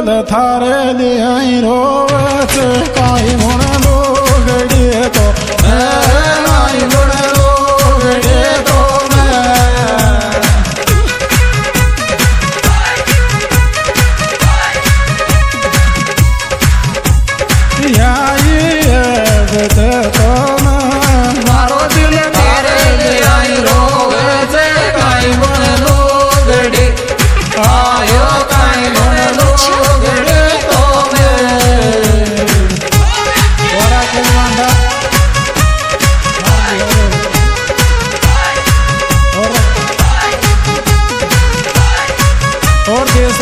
थारे लिए रोवत काई मुण लोगड़ी तो काई मुण लोगड़ी तो मारो दिल थारे लिए रोवत काई मुण लोगड़ी आयो काई मुण लोगड़ी तो और कुलवांदा और देश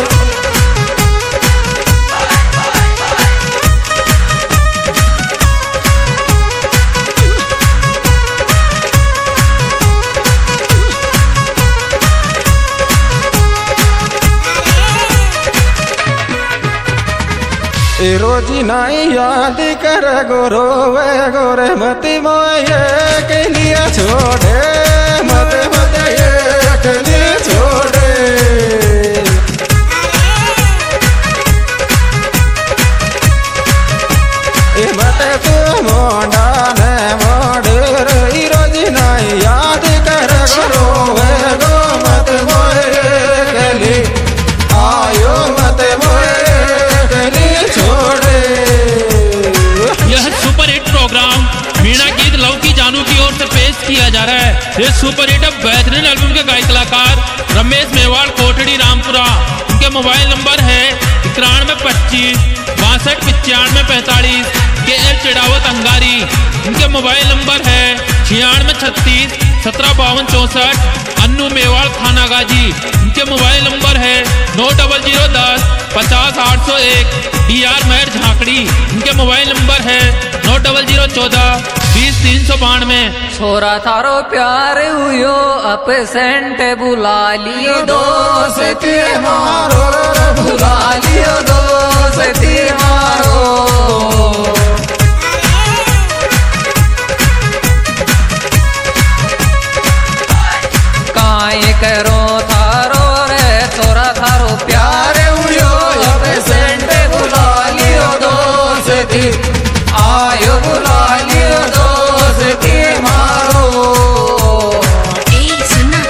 रोजी नाई याद कर गोरो वे गोरे मती मोये के लिए छोड़े मत मत ये के लिए छोड़े ए मत तू मोंडा ने मोड़ रही रोजी नाई याद कर गोरो वे गो मत मोये के लिए आयो मत मोये प्रोग्राम मीणा गीत लव की जानू की ओर से पेश किया जा रहा है। इस सुपर हिट बेहतरीन एल्बम के गायक कलाकार रमेश मेवाड़ कोठड़ी रामपुरा। उनके मोबाइल नंबर है 9125 62 95 45 KL चिड़ावत अंगारी। उनके मोबाइल नंबर है 9636 1752 64 अन्नू मेवाड़ थाना गाजी। उनके मोबाइल नंबर है 90010 50 801 DR महर झाकड़ी। उनके मोबाइल नंबर है 90014 20 392। छोरा थारो प्यार हुयो अपसेंट बुला लियो दोस्त मारो बुला लियो दोस्त मारो काई करो थारो रे छोरा थारो प्यार हुयो अपसेंट बुला लियो दोस्त आयो बुला लियो दोस्त मारो। सुना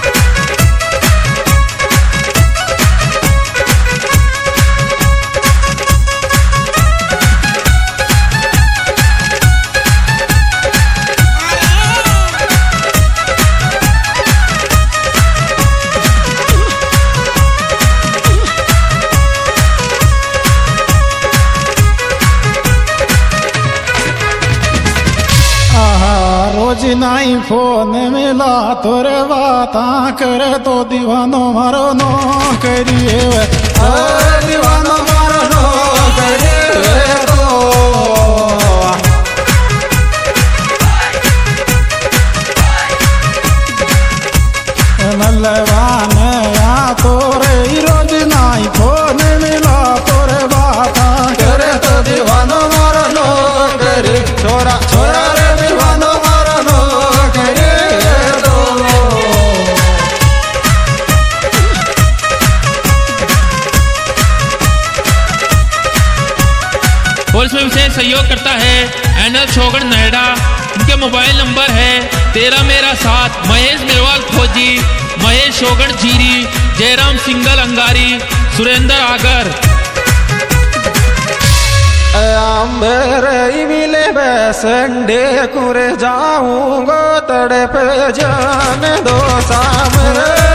रोजी नाई फोन मिला तोरे बाता करे तो दीवानो मारो नो करिए दीवानो मारो नो करिए तो मल्लवान या तोरे रोजी नाई फोन मिला तोरे बाता करे तो दीवानो मारो नो करे छोरा छोरा और इसमें विशेष सहयोग करता है एनएल शोगड़ नोएडा। उनके मोबाइल नंबर है 13 मेरा साथ महेश मेवाल खोजी महेश शोगड़ जीरी जयराम सिंगल अंगारी सुरेंद्र आगर। मिले संडे कुरे जाऊंगा तड़प जान दो सामने